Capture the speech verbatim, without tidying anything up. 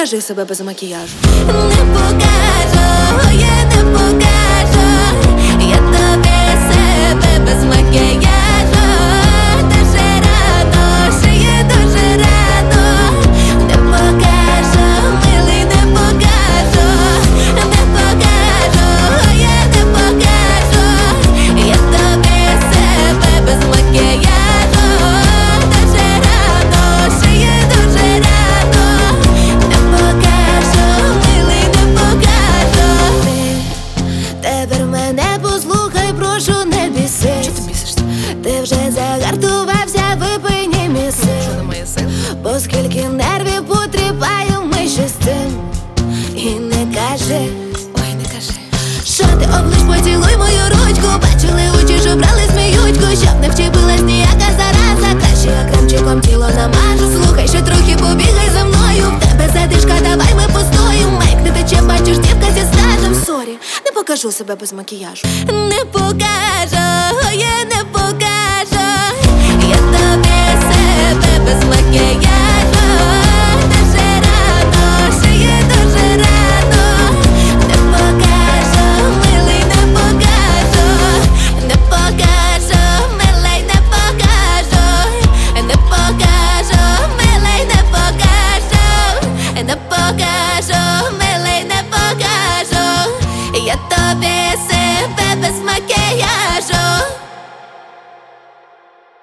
покажи себе без макіяжу. Не покажу, я не покажу, я тобі себе без макіяжу. Дуже рано, ще є дуже рано. Не покажу, милий, не покажу, не покажу, я не покажу, я тобі себе без макіяжу. Дуже рано, ще є дуже рано. Не покажу, милий, не покажу. Ти тепер мене послухай, прошу, не біси. Чого ти бісишся? Ти вже загартувався, випий ні міси. Що на моє сили? Бо скільки нервів потріпаю, ми ще з цим. І не кажи, Ой, не кажи. що ти облиш, поцілуй мою ручку. Бачили очі, що брали сміючку, щоб не вчепилась ніяка зараза. Краще я кремчиком тіло намажу. Слухай, що трохи побігай за мною. В тебе задишка, давай ми постоїм. Мейк не тече, бачиш, дівка зі стажем. Сорі, не покажу себе без макіяжу. Не покажу, я не покажу.